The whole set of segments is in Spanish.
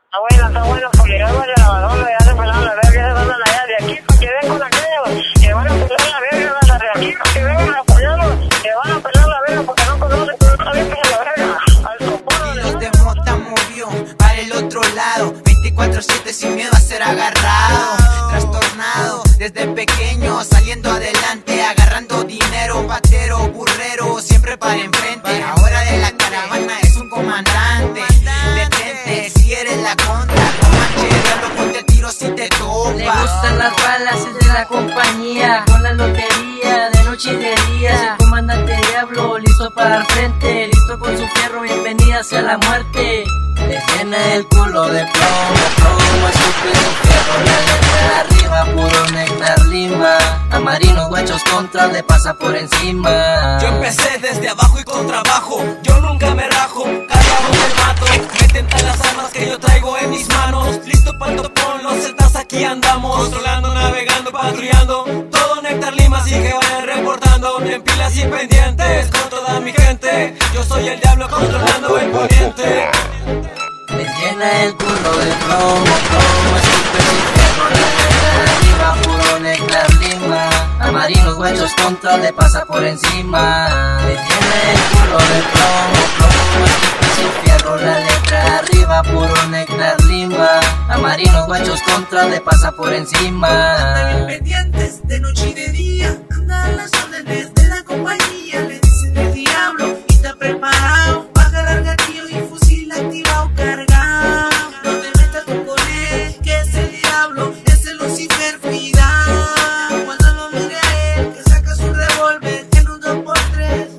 está bueno, porque yo voy a la lavadora, ya se pelaron la verga, ya se van allá de aquí, para que den con aquellos, que van a pelar la verga, las de aquí, para que vengan a apoyarnos, que van a pelar la verga, porque no conocen, pero no saben que es la verga, al sopor. Y los de Mota movió para el otro lado, 24/7 sin miedo a ser agarrado, trastornado desde pequeño, saliendo adelante, agarrando dinero, patero, burrero, siempre para enfrente. Ahora de la caravana es un comandante, detente si eres la contra, comanche, ponte tiro si te topa. Le gustan las balas, es de la compañía, con la lotería, de noche y de día. Es el comandante Diablo, listo para el frente, listo con su fierro, bienvenida hacia la muerte. Les llena el culo de plomo, escupe su fierro, la letra arriba, puro néctar lima. A marinos guachos contra le pasa por encima. Yo empecé desde abajo y con trabajo, yo nunca me rajo, callado me mato. Me tentan las armas que yo traigo en mis manos, listo para el topón, los celtas aquí andamos. Controlando, navegando, patrullando, todo néctar lima, así que vayan reportando. Bien pilas y pendientes con toda mi gente, yo soy el diablo controlando el poniente. Les llena el culo de plomo, escupe su fierro, la letra arriba, puro néctar lima. A marinos guachos contra le pasa por encima. Les llena el culo de plomo, escupe su fierro, la letra arriba, puro néctar lima. A marinos guachos contra le pasa por encima. Anda bien pendientes de noche y de día, anda a las órdenes de la compañía. Le dicen el diablo y está preparado, va a jalar gatillo y fusil activado, cargado. No te metas tú con él, que es el diablo, es el Lucifer, cuidado. Cuando lo mire a él, que saca su revólver en un 2x3.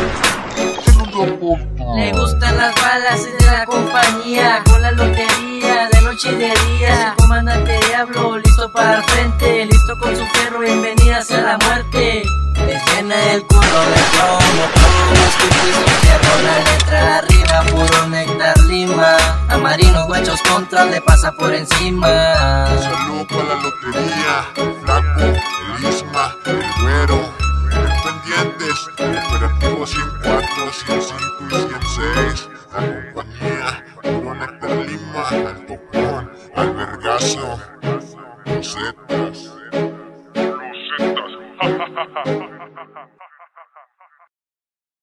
Le gustan las balas, es de la compañía, con la lotería, de noche y de día. Es el comandante Diablo, listo para el frente, listo con su fierro, bienvenida hacia la muerte. Les llena el culo de plomo, escupe su fierro, la letra arriba, puro néctar lima. A marinos guachos contra le pasa por encima. Saludo para la lotería, Flaco, el Isma, el Güero, pendientes, operativo 104, 105 y 106, la compañía, puro néctar lima, al topón, al vergazo.